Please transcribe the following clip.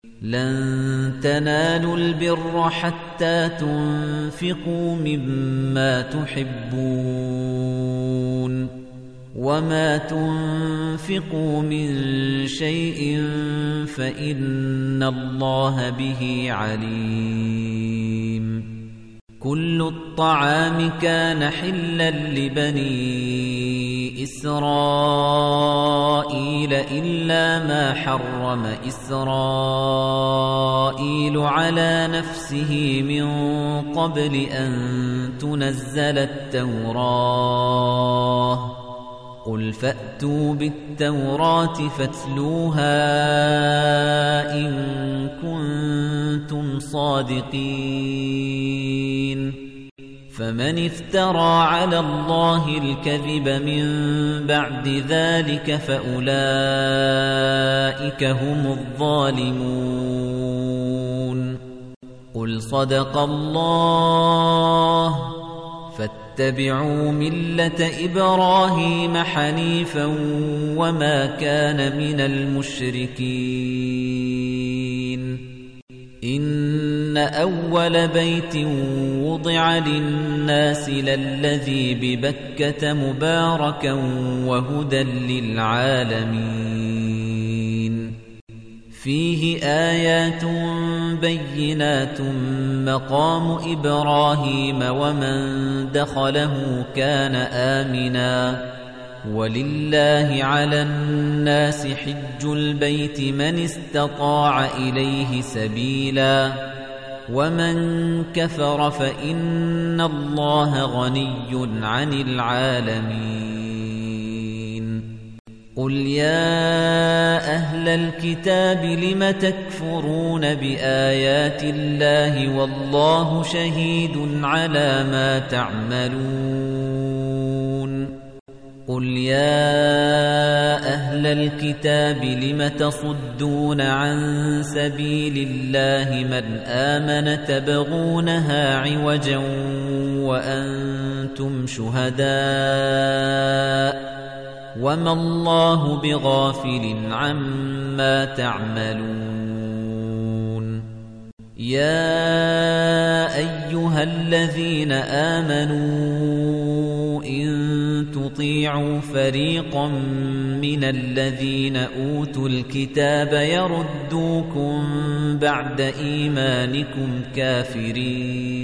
لن تنالوا البر حتى تنفقوا مما تحبون وما تنفقوا من شيء فإن الله به عليم كل الطعام كان حلا لبني إسرائيل إلا ما حرم إسرائيل على نفسه من قبل أن تنزل التوراة قل فأتوا بالتوراة فاتلوها إن كنتم صادقين فمن افترى على الله الكذب من بعد ذلك فأولئك هم الظالمون قل صدق الله فاتبعوا ملة إبراهيم حنيفا وما كان من المشركين إن أول بيت وضع للناس للذي ببكة مباركا وهدى للعالمين فيه آيات بينات مقام إبراهيم ومن دخله كان آمنا ولله على الناس حج البيت من استطاع إليه سبيلا ومن كفر فإن الله غني عن العالمين قل يا أهل الكتاب لم تكفرون بآيات الله والله شهيد على ما تعملون قل يا أهل الكتاب لم تصدون عن سبيل الله من آمن تبغونها عوجا وأنتم شهداء وما الله بغافل عما تعملون يا أيها الذين آمنوا إن تطيعوا فريقا من الذين أوتوا الكتاب يردوكم بعد إيمانكم كافرين